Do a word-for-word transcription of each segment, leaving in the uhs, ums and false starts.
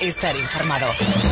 estar informado.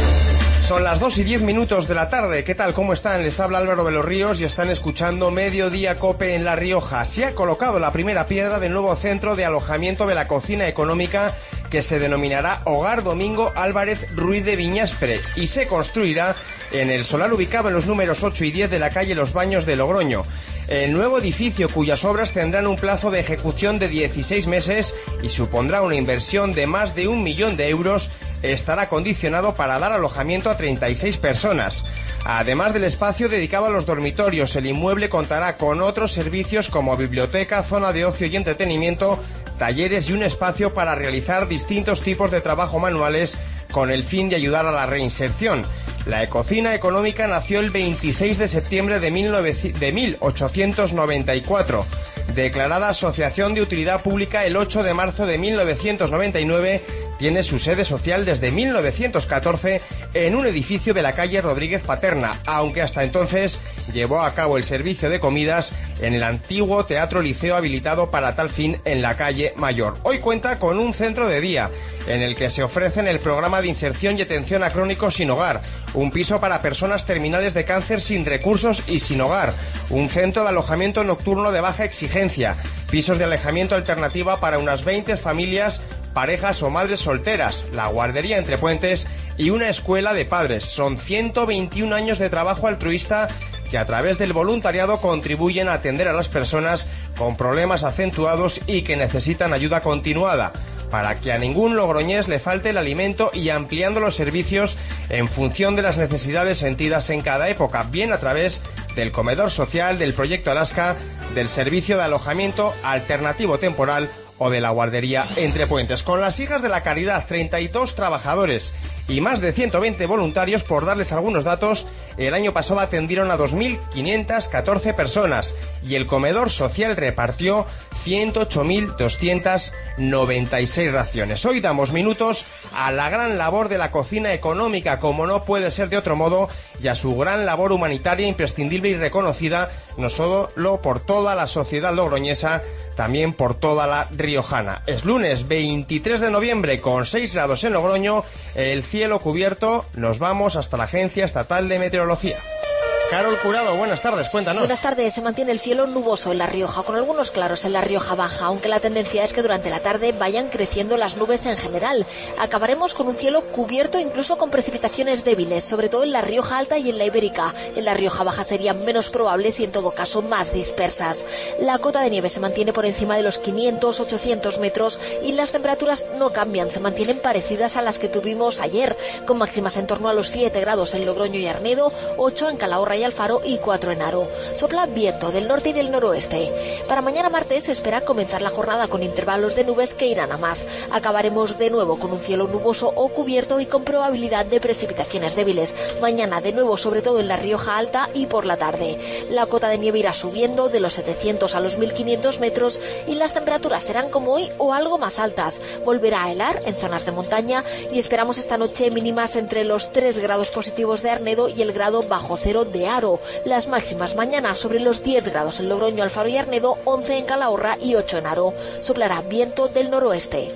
Son las dos y diez minutos de la tarde. ¿Qué tal? ¿Cómo están? Les habla Álvaro de los Ríos y están escuchando Mediodía Cope en La Rioja. Se ha colocado la primera piedra del nuevo centro de alojamiento de la cocina económica que se denominará Hogar Domingo Álvarez Ruiz de Viñaspre y se construirá en el solar ubicado en los números ocho y diez de la calle Los Baños de Logroño. El nuevo edificio, cuyas obras tendrán un plazo de ejecución de dieciséis meses y supondrá una inversión de más de un millón de euros, estará condicionado para dar alojamiento a treinta y seis personas. Además del espacio dedicado a los dormitorios, el inmueble contará con otros servicios como biblioteca, zona de ocio y entretenimiento, talleres y un espacio para realizar distintos tipos de trabajo manuales con el fin de ayudar a la reinserción. La Ecocina Económica nació el veintiséis de septiembre de mil ochocientos noventa y cuatro. Declarada Asociación de Utilidad Pública el ocho de marzo de mil novecientos noventa y nueve, tiene su sede social desde mil novecientos catorce en un edificio de la calle Rodríguez Paterna, aunque hasta entonces llevó a cabo el servicio de comidas en el antiguo Teatro Liceo habilitado para tal fin en la calle Mayor. Hoy cuenta con un centro de día en el que se ofrecen el programa de inserción y atención a crónicos sin hogar, un piso para personas terminales de cáncer sin recursos y sin hogar, un centro de alojamiento nocturno de baja exigencia, pisos de alojamiento alternativa para unas veinte familias, parejas o madres solteras, la guardería Entre Puentes y una escuela de padres. Son ciento veintiún años de trabajo altruista que a través del voluntariado contribuyen a atender a las personas con problemas acentuados y que necesitan ayuda continuada, para que a ningún logroñés le falte el alimento y ampliando los servicios en función de las necesidades sentidas en cada época, bien a través del comedor social, del proyecto Alaska, del servicio de alojamiento alternativo temporal o de la guardería Entre Puentes. Con las Hijas de la Caridad, treinta y dos trabajadores y más de ciento veinte voluntarios, por darles algunos datos, el año pasado atendieron a dos mil quinientas catorce personas y el comedor social repartió ciento ocho mil doscientas noventa y seis raciones. Hoy damos minutos a la gran labor de la cocina económica, como no puede ser de otro modo, y a su gran labor humanitaria imprescindible y reconocida, no solo por toda la sociedad logroñesa, también por toda la riojana. Es lunes veintitrés de noviembre con seis grados en Logroño, el cielo cubierto. Nos vamos hasta la Agencia Estatal de Meteorología. Carol Curado, buenas tardes, cuéntanos. Buenas tardes. Se mantiene el cielo nuboso en La Rioja, con algunos claros en La Rioja Baja, aunque la tendencia es que durante la tarde vayan creciendo las nubes en general. Acabaremos con un cielo cubierto, incluso con precipitaciones débiles, sobre todo en La Rioja Alta y en la Ibérica. En La Rioja Baja serían menos probables y en todo caso más dispersas. La cota de nieve se mantiene por encima de los quinientos a ochocientos metros y las temperaturas no cambian, se mantienen parecidas a las que tuvimos ayer, con máximas en torno a los siete grados en Logroño y Arnedo, ocho en Calahorra y Alfaro y cuatro en Haro. Sopla viento del norte y del noroeste. Para mañana martes se espera comenzar la jornada con intervalos de nubes que irán a más. Acabaremos de nuevo con un cielo nuboso o cubierto y con probabilidad de precipitaciones débiles. Mañana de nuevo sobre todo en La Rioja Alta y por la tarde. La cota de nieve irá subiendo de los setecientos a los mil quinientos metros y las temperaturas serán como hoy o algo más altas. Volverá a helar en zonas de montaña y esperamos esta noche mínimas entre los tres grados positivos de Arnedo y el grado bajo cero de Haro. Las máximas mañana sobre los diez grados en Logroño, Alfaro y Arnedo, once en Calahorra y ocho en Haro. Soplará viento del noroeste.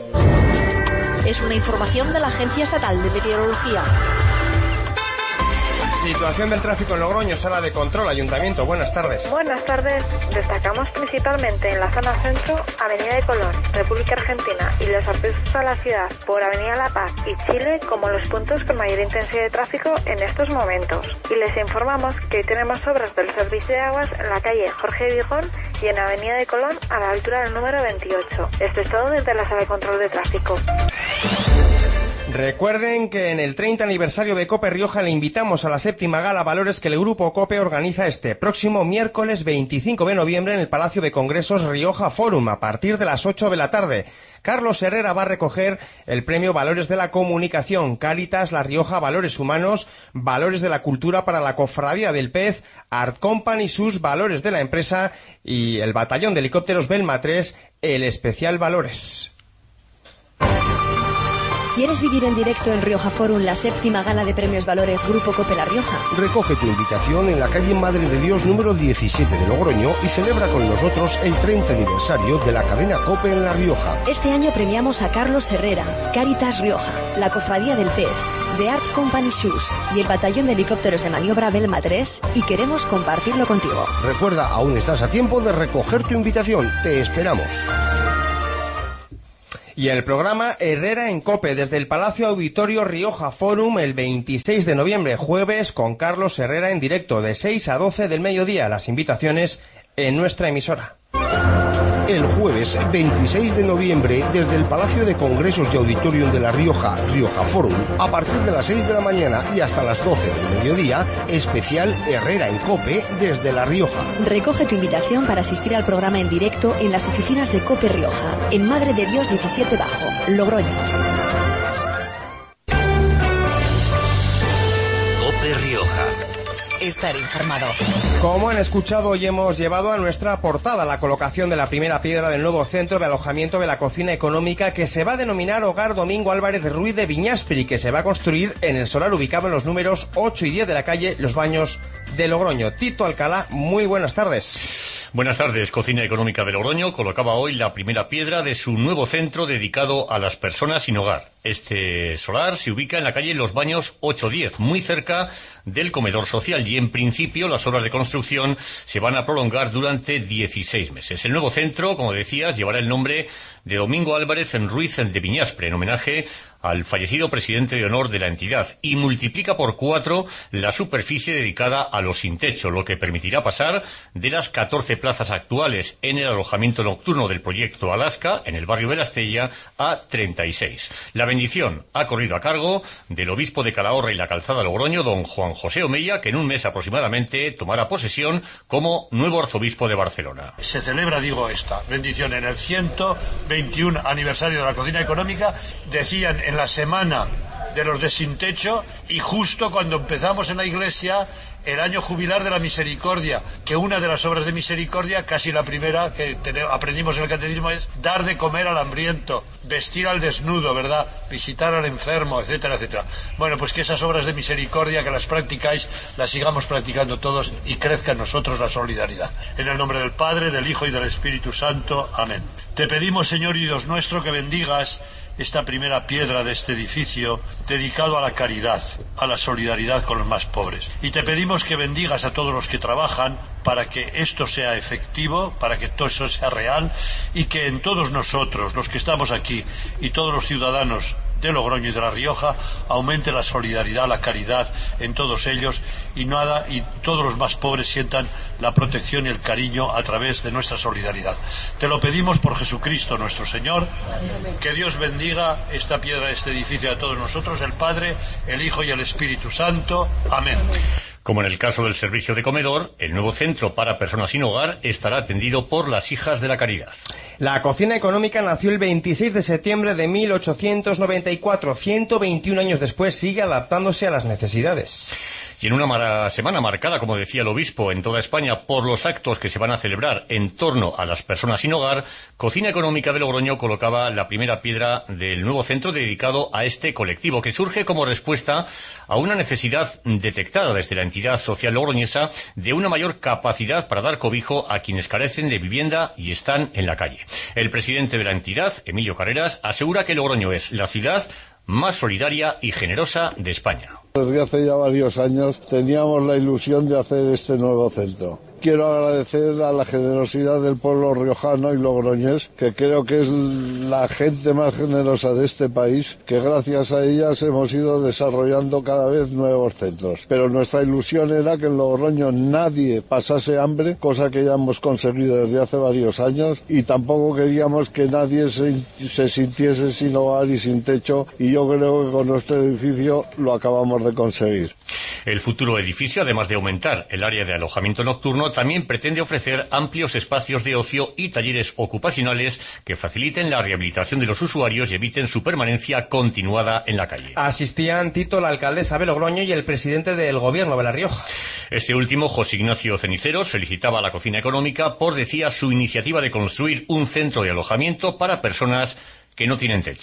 Es una información de la Agencia Estatal de Meteorología. Situación del tráfico en Logroño, sala de control, ayuntamiento. Buenas tardes. Buenas tardes. Destacamos principalmente en la zona centro, Avenida de Colón, República Argentina y los accesos a la ciudad por Avenida La Paz y Chile como los puntos con mayor intensidad de tráfico en estos momentos. Y les informamos que hoy tenemos obras del servicio de aguas en la calle Jorge Vigón y en Avenida de Colón a la altura del número veintiocho. Esto es todo desde la sala de control de tráfico. Recuerden que en el treinta aniversario de Cope Rioja le invitamos a la séptima gala Valores que el Grupo Cope organiza este próximo miércoles veinticinco de noviembre en el Palacio de Congresos Rioja Forum a partir de las ocho de la tarde. Carlos Herrera va a recoger el premio Valores de la Comunicación, Cáritas La Rioja Valores Humanos, Valores de la Cultura para la Cofradía del Pez, Art Company sus Valores de la Empresa y el Batallón de Helicópteros Belma tres, el Especial Valores. ¿Quieres vivir en directo en Rioja Forum la séptima gala de premios Valores Grupo Cope La Rioja? Recoge tu invitación en la calle Madre de Dios número diecisiete de Logroño y celebra con nosotros el treinta aniversario de la cadena Cope en La Rioja. Este año premiamos a Carlos Herrera, Cáritas Rioja, la Cofradía del Pez, The Art Company Shoes y el Batallón de Helicópteros de Maniobra Belma tres, y queremos compartirlo contigo. Recuerda, aún estás a tiempo de recoger tu invitación. Te esperamos. Y el programa Herrera en Cope desde el Palacio Auditorio Rioja Forum el veintiséis de noviembre, jueves, con Carlos Herrera en directo de seis a doce del mediodía. Las invitaciones en nuestra emisora. El jueves veintiséis de noviembre, desde el Palacio de Congresos y Auditorium de La Rioja, Rioja Forum, a partir de las seis de la mañana y hasta las doce del mediodía, especial Herrera en Cope desde La Rioja. Recoge tu invitación para asistir al programa en directo en las oficinas de Cope Rioja, en Madre de Dios diecisiete Bajo, Logroño. Cope Rioja. Estar informado. Como han escuchado, hoy hemos llevado a nuestra portada la colocación de la primera piedra del nuevo centro de alojamiento de la cocina económica, que se va a denominar Hogar Domingo Álvarez Ruiz de Viñaspri, que se va a construir en el solar ubicado en los números ocho y diez de la calle Los Baños de Logroño. Tito Alcalá, muy buenas tardes. Buenas tardes. Cocina Económica de Logroño colocaba hoy la primera piedra de su nuevo centro dedicado a las personas sin hogar. Este solar se ubica en la calle Los Baños ocho diez, muy cerca del comedor social, y en principio las obras de construcción se van a prolongar durante dieciséis meses. El nuevo centro, como decías, llevará el nombre de Domingo Álvarez Ruiz de Viñaspre, en homenaje al fallecido presidente de honor de la entidad, y multiplica por cuatro la superficie dedicada a los sin techo, lo que permitirá pasar de las catorce plazas actuales en el alojamiento nocturno del proyecto Alaska, en el barrio de La Estella, a treinta y seis. La bendición ha corrido a cargo del obispo de Calahorra y la Calzada Logroño, don Juan José Omeya, que en un mes aproximadamente tomará posesión como nuevo arzobispo de Barcelona. Se celebra, digo, esta bendición en el ciento veintiuno aniversario de la cocina económica. Decían en la semana de los de sin techo, y justo cuando empezamos en la iglesia el año jubilar de la misericordia, que una de las obras de misericordia, casi la primera que tenemos, aprendimos en el catecismo, es dar de comer al hambriento, vestir al desnudo, ¿verdad?, visitar al enfermo, etcétera, etcétera. Bueno, pues que esas obras de misericordia, que las practicáis, las sigamos practicando todos y crezca en nosotros la solidaridad. En el nombre del Padre, del Hijo y del Espíritu Santo. Amén. Te pedimos, Señor y Dios nuestro, que bendigas esta primera piedra de este edificio dedicado a la caridad, a la solidaridad con los más pobres. Y te pedimos que bendigas a todos los que trabajan para que esto sea efectivo, para que todo eso sea real, y que en todos nosotros, los que estamos aquí, y todos los ciudadanos de Logroño y de La Rioja, aumente la solidaridad, la caridad en todos ellos, y nada, y todos los más pobres sientan la protección y el cariño a través de nuestra solidaridad. Te lo pedimos por Jesucristo nuestro Señor. Que Dios bendiga esta piedra de este edificio a todos nosotros, el Padre, el Hijo y el Espíritu Santo. Amén. Como en el caso del servicio de comedor, el nuevo centro para personas sin hogar estará atendido por las Hijas de la Caridad. La cocina económica nació el veintiséis de septiembre de mil ochocientos noventa y cuatro. ciento veintiún años después sigue adaptándose a las necesidades. Y en una mar- semana marcada, como decía el obispo, en toda España por los actos que se van a celebrar en torno a las personas sin hogar, Cocina Económica de Logroño colocaba la primera piedra del nuevo centro dedicado a este colectivo, que surge como respuesta a una necesidad detectada desde la entidad social logroñesa de una mayor capacidad para dar cobijo a quienes carecen de vivienda y están en la calle. El presidente de la entidad, Emilio Carreras, asegura que Logroño es la ciudad más solidaria y generosa de España. Desde hace ya varios años teníamos la ilusión de hacer este nuevo centro. Quiero agradecer a la generosidad del pueblo riojano y logroñés, que creo que es la gente más generosa de este país, que gracias a ellas hemos ido desarrollando cada vez nuevos centros. Pero nuestra ilusión era que en Logroño nadie pasase hambre, cosa que ya hemos conseguido desde hace varios años, y tampoco queríamos que nadie se, se sintiese sin hogar y sin techo, y yo creo que con nuestro edificio lo acabamos de conseguir. El futuro edificio, además de aumentar el área de alojamiento nocturno, también pretende ofrecer amplios espacios de ocio y talleres ocupacionales que faciliten la rehabilitación de los usuarios y eviten su permanencia continuada en la calle. Asistían Tito, la alcaldesa de Logroño, y el presidente del gobierno de La Rioja. Este último, José Ignacio Ceniceros, felicitaba a la cocina económica por, decía, su iniciativa de construir un centro de alojamiento para personas que no tienen techo.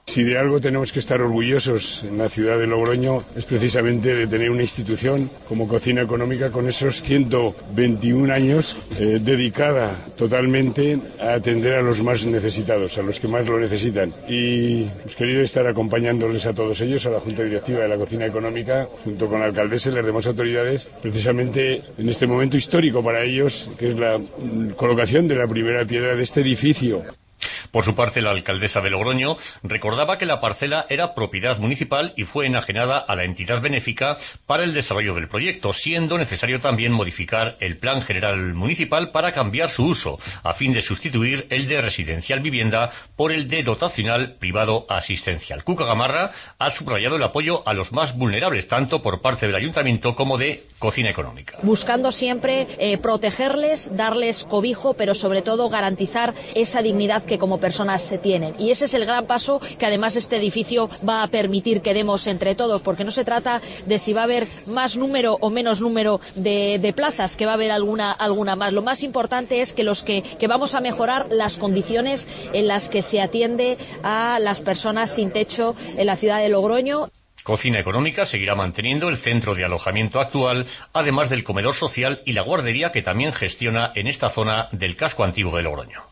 Si de algo tenemos que estar orgullosos en la ciudad de Logroño es precisamente de tener una institución como Cocina Económica con esos ciento veintiún años eh, dedicada totalmente a atender a los más necesitados, a los que más lo necesitan. Y hemos querido estar acompañándoles a todos ellos, a la Junta Directiva de la Cocina Económica, junto con la alcaldesa y las demás autoridades, precisamente en este momento histórico para ellos, que es la mm, colocación de la primera piedra de este edificio. Por su parte, la alcaldesa de Logroño recordaba que la parcela era propiedad municipal y fue enajenada a la entidad benéfica para el desarrollo del proyecto, siendo necesario también modificar el plan general municipal para cambiar su uso, a fin de sustituir el de residencial vivienda por el de dotacional privado asistencial. Cuca Gamarra ha subrayado el apoyo a los más vulnerables, tanto por parte del ayuntamiento como de Cocina Económica. Buscando siempre eh, protegerles, darles cobijo, pero sobre todo garantizar esa dignidad que como personas se tienen. Y ese es el gran paso que además este edificio va a permitir que demos entre todos, porque no se trata de si va a haber más número o menos número de, de plazas, que va a haber alguna, alguna más. Lo más importante es que, los que, que vamos a mejorar las condiciones en las que se atiende a las personas sin techo en la ciudad de Logroño. Cocina Económica seguirá manteniendo el centro de alojamiento actual, además del comedor social y la guardería que también gestiona en esta zona del casco antiguo de Logroño.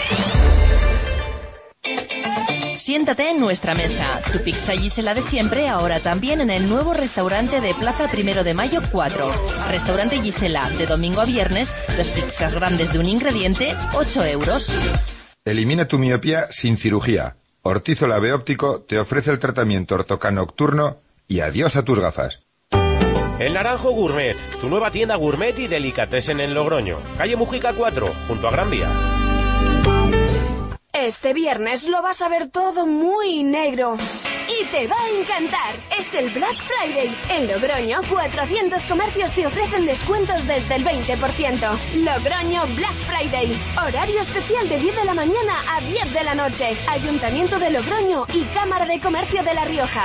Siéntate en nuestra mesa. Tu pizza Gisela de siempre, ahora también en el nuevo restaurante de Plaza Primero de Mayo cuatro. Restaurante Gisela, de domingo a viernes, dos pizzas grandes de un ingrediente, ocho euros. Elimina tu miopía sin cirugía. Ortizo Lave Óptico te ofrece el tratamiento Ortocan nocturno y adiós a tus gafas. El Naranjo Gourmet, tu nueva tienda gourmet y delicatessen en Logroño. Calle Mujica cuatro, junto a Gran Vía. Este viernes lo vas a ver todo muy negro. Y te va a encantar. Es el Black Friday. En Logroño, cuatrocientos comercios te ofrecen descuentos desde el veinte por ciento. Logroño Black Friday. Horario especial de diez de la mañana a diez de la noche. Ayuntamiento de Logroño y Cámara de Comercio de La Rioja.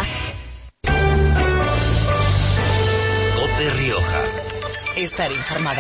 COPE Rioja. Estar informado.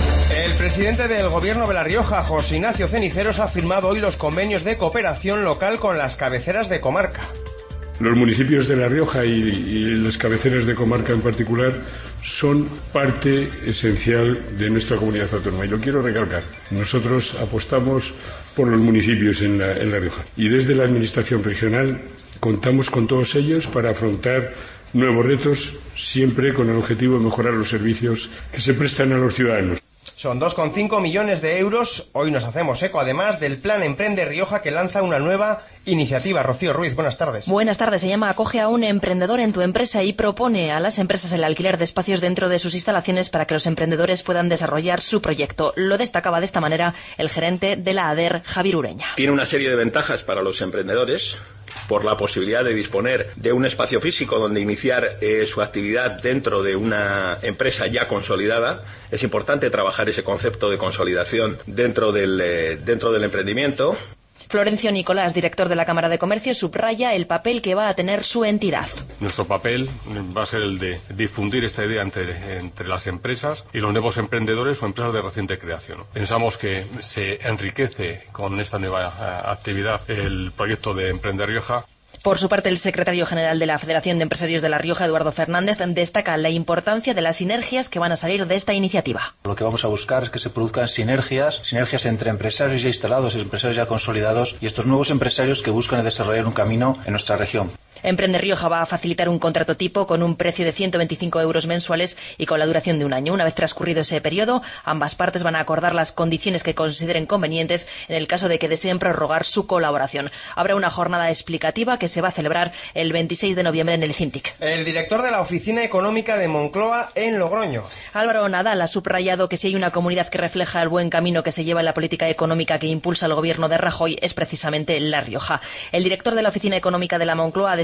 El presidente del Gobierno de La Rioja, José Ignacio Ceniceros, ha firmado hoy los convenios de cooperación local con las cabeceras de comarca. Los municipios de La Rioja y, y las cabeceras de comarca en particular son parte esencial de nuestra comunidad autónoma y lo quiero recalcar. Nosotros apostamos por los municipios en la, en La Rioja y desde la Administración regional contamos con todos ellos para afrontar nuevos retos, siempre con el objetivo de mejorar los servicios que se prestan a los ciudadanos. Son dos coma cinco millones de euros. Hoy nos hacemos eco, además, del Plan Emprende Rioja, que lanza una nueva iniciativa. Rocío Ruiz, buenas tardes. Buenas tardes. Se llama Acoge a un emprendedor en tu empresa y propone a las empresas el alquiler de espacios dentro de sus instalaciones para que los emprendedores puedan desarrollar su proyecto. Lo destacaba de esta manera el gerente de la A D E R, Javier Ureña. Tiene una serie de ventajas para los emprendedores por la posibilidad de disponer de un espacio físico donde iniciar eh, su actividad dentro de una empresa ya consolidada. Es importante trabajar ese concepto de consolidación dentro del, eh, dentro del emprendimiento. Florencio Nicolás, director de la Cámara de Comercio, subraya el papel que va a tener su entidad. Nuestro papel va a ser el de difundir esta idea entre, entre las empresas y los nuevos emprendedores o empresas de reciente creación. Pensamos que se enriquece con esta nueva uh, actividad el proyecto de Emprende Rioja. Por su parte, el secretario general de la Federación de Empresarios de La Rioja, Eduardo Fernández, destaca la importancia de las sinergias que van a salir de esta iniciativa. Lo que vamos a buscar es que se produzcan sinergias, sinergias entre empresarios ya instalados y empresarios ya consolidados y estos nuevos empresarios que buscan desarrollar un camino en nuestra región. Emprende Rioja va a facilitar un contrato tipo con un precio de ciento veinticinco euros mensuales y con la duración de un año. Una vez transcurrido ese periodo, ambas partes van a acordar las condiciones que consideren convenientes en el caso de que deseen prorrogar su colaboración. Habrá una jornada explicativa que se va a celebrar el veintiséis de noviembre en el CINTIC. El director de la Oficina Económica de Moncloa en Logroño. Álvaro Nadal ha subrayado que si hay una comunidad que refleja el buen camino que se lleva en la política económica que impulsa el gobierno de Rajoy es precisamente La Rioja. El director de la Oficina Económica de la Moncloa ha defendido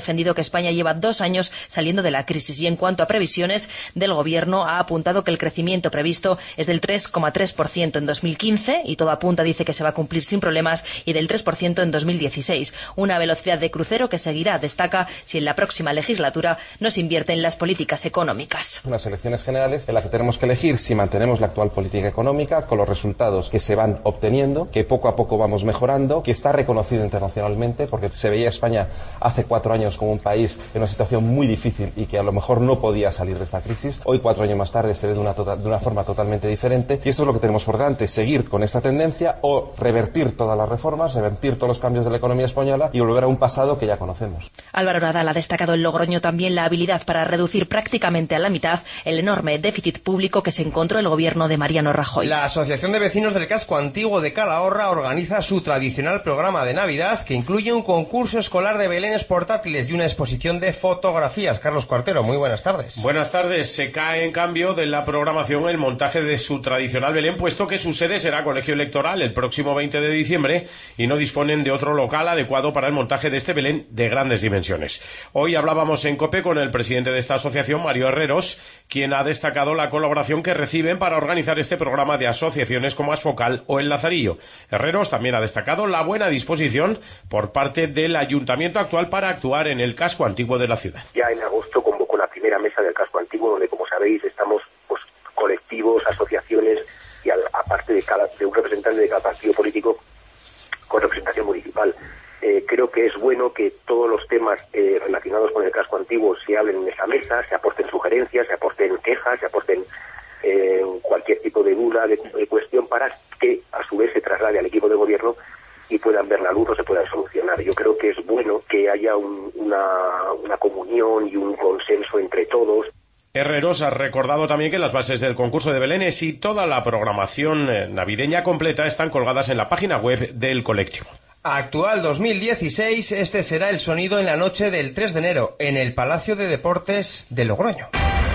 defendido que España lleva dos años saliendo de la crisis y en cuanto a previsiones del Gobierno ha apuntado que el crecimiento previsto es del tres coma tres por ciento en dos mil quince y todo apunta, dice, que se va a cumplir sin problemas, y del tres por ciento en dos mil dieciséis. Una velocidad de crucero que seguirá, destaca, si en la próxima legislatura no se invierte en las políticas económicas. Unas elecciones generales en las que tenemos que elegir si mantenemos la actual política económica con los resultados que se van obteniendo, que poco a poco vamos mejorando, que está reconocido internacionalmente, porque se veía España hace cuatro años como un país en una situación muy difícil y que a lo mejor no podía salir de esta crisis. Hoy, cuatro años más tarde, se ve de una, total, de una forma totalmente diferente y esto es lo que tenemos por delante, seguir con esta tendencia o revertir todas las reformas, revertir todos los cambios de la economía española y volver a un pasado que ya conocemos. Álvaro Nadal ha destacado en Logroño también la habilidad para reducir prácticamente a la mitad el enorme déficit público que se encontró el gobierno de Mariano Rajoy. La Asociación de Vecinos del Casco Antiguo de Calahorra organiza su tradicional programa de Navidad que incluye un concurso escolar de belenes portátiles y una exposición de fotografías. Carlos Cuartero, muy buenas tardes. Buenas tardes. Se cae en cambio de la programación el montaje de su tradicional Belén, puesto que su sede será Colegio Electoral el próximo veinte de diciembre y no disponen de otro local adecuado para el montaje de este Belén de grandes dimensiones. Hoy hablábamos en COPE con el presidente de esta asociación, Mario Herreros, quien ha destacado la colaboración que reciben para organizar este programa de asociaciones como Asfocal o El Lazarillo. Herreros también ha destacado la buena disposición por parte del ayuntamiento actual para actuar en el casco antiguo de la ciudad. Ya en agosto convocó la primera mesa del casco antiguo, donde, como sabéis, estamos pues, colectivos, asociaciones y al, aparte de, cada, de un representante de cada partido político con representación municipal. Eh, creo que es bueno que todos los temas eh, relacionados con el casco antiguo se hablen en esa mesa, se aporten sugerencias, se aporten quejas, se aporten eh, cualquier tipo de duda, de, de cuestión, para que a su vez se traslade al equipo de gobierno y puedan ver la luz o se puedan solucionar. Yo creo que es bueno que haya un, una, una comunión y un consenso entre todos. Herreros ha recordado también que las bases del concurso de belenes y toda la programación navideña completa están colgadas en la página web del colectivo. Actual dos mil dieciséis, este será el sonido en la noche del tres de enero en el Palacio de Deportes de Logroño.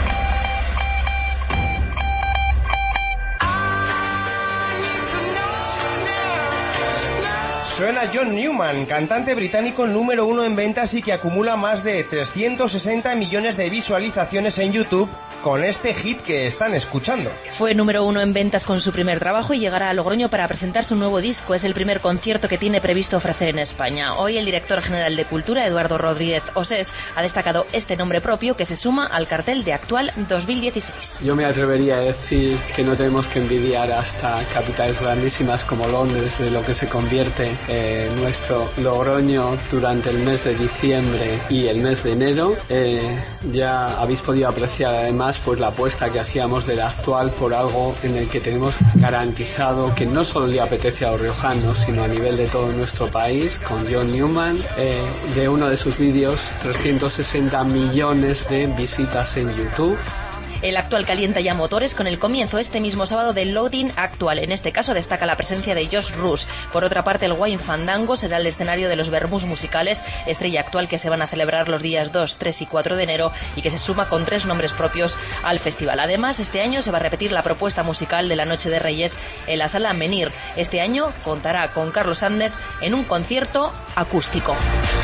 Suena John Newman, cantante británico número uno en ventas y que acumula más de trescientos sesenta millones de visualizaciones en YouTube con este hit que están escuchando. Fue número uno en ventas con su primer trabajo y llegará a Logroño para presentar su nuevo disco. Es el primer concierto que tiene previsto ofrecer en España. Hoy el director general de Cultura, Eduardo Rodríguez Osés, ha destacado este nombre propio que se suma al cartel de Actual dos mil dieciséis. Yo me atrevería a decir que no tenemos que envidiar hasta capitales grandísimas como Londres de lo que se convierte eh, nuestro Logroño durante el mes de diciembre y el mes de enero. Eh, ya habéis podido apreciar además pues la apuesta que hacíamos del Actual por algo en el que tenemos garantizado que no solo le apetece a los riojanos, sino a nivel de todo nuestro país, con John Newman, eh, de uno de sus vídeos, trescientos sesenta millones de visitas en YouTube. El Actual calienta ya motores con el comienzo este mismo sábado del Loading Actual. En este caso destaca la presencia de Josh Rush. Por otra parte, el Wine Fandango será el escenario de los Vermús musicales Estrella Actual, que se van a celebrar los días dos, tres y cuatro de enero y que se suma con tres nombres propios al festival. Además, este año se va a repetir la propuesta musical de la Noche de Reyes en la Sala Menir. Este año contará con Carlos Andes en un concierto acústico.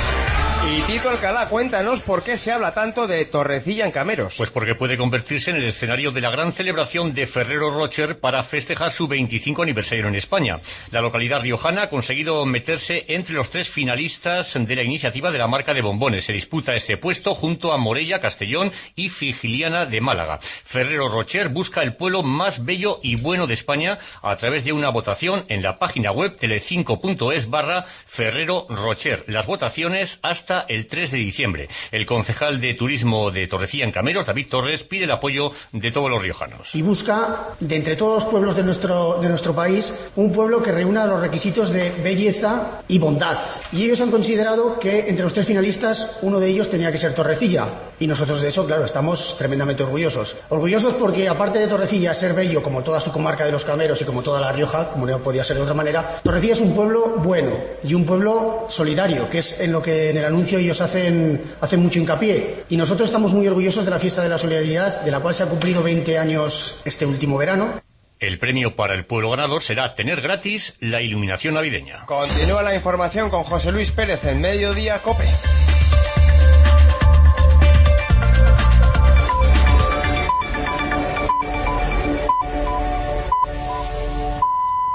Y Tito Alcalá, cuéntanos por qué se habla tanto de Torrecilla en Cameros. Pues porque puede convertirse en el escenario de la gran celebración de Ferrero Rocher para festejar su veinticinco aniversario en España. La localidad riojana ha conseguido meterse entre los tres finalistas de la iniciativa de la marca de bombones. Se disputa este puesto junto a Morella, Castellón y Frigiliana de Málaga. Ferrero Rocher busca el pueblo más bello y bueno de España a través de una votación en la página web telecinco punto es barra Ferrero Rocher. Las votaciones hasta el tres de diciembre. El concejal de turismo de Torrecilla en Cameros, David Torres, pide el apoyo de todos los riojanos. Y busca, de entre todos los pueblos de nuestro, de nuestro país, un pueblo que reúna los requisitos de belleza y bondad. Y ellos han considerado que entre los tres finalistas, uno de ellos tenía que ser Torrecilla. Y nosotros de eso, claro, estamos tremendamente orgullosos. Orgullosos porque, aparte de Torrecilla ser bello, como toda su comarca de los Cameros y como toda La Rioja, como no podía ser de otra manera, Torrecilla es un pueblo bueno y un pueblo solidario, que es en lo que en el anuncio ellos hacen, hacen mucho hincapié. Y nosotros estamos muy orgullosos de la fiesta de la solidaridad, de la cual se ha cumplido veinte años este último verano. El premio para el pueblo ganador será tener gratis la iluminación navideña. Continúa la información con José Luis Pérez en Mediodía COPE.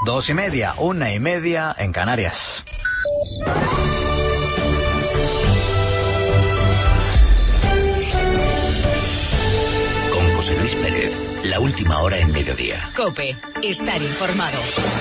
Dos y media, una y media en Canarias. Con José Luis Pérez, la última hora en mediodía. COPE, estar informado.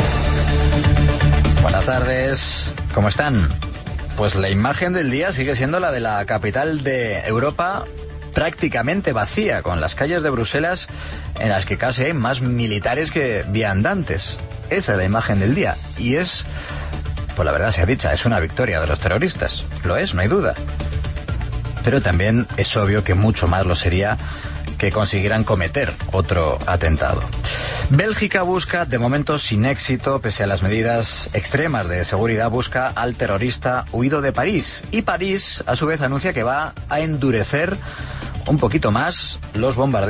Buenas tardes, ¿cómo están? Pues la imagen del día sigue siendo la de la capital de Europa, prácticamente vacía, con las calles de Bruselas en las que casi hay más militares que viandantes. Esa es la imagen del día y es, pues la verdad sea dicha, es una victoria de los terroristas. Lo es, no hay duda. Pero también es obvio que mucho más lo sería que consiguieran cometer otro atentado. Bélgica busca, de momento sin éxito, pese a las medidas extremas de seguridad, busca al terrorista huido de París. Y París, a su vez, anuncia que va a endurecer un poquito más los bombardeos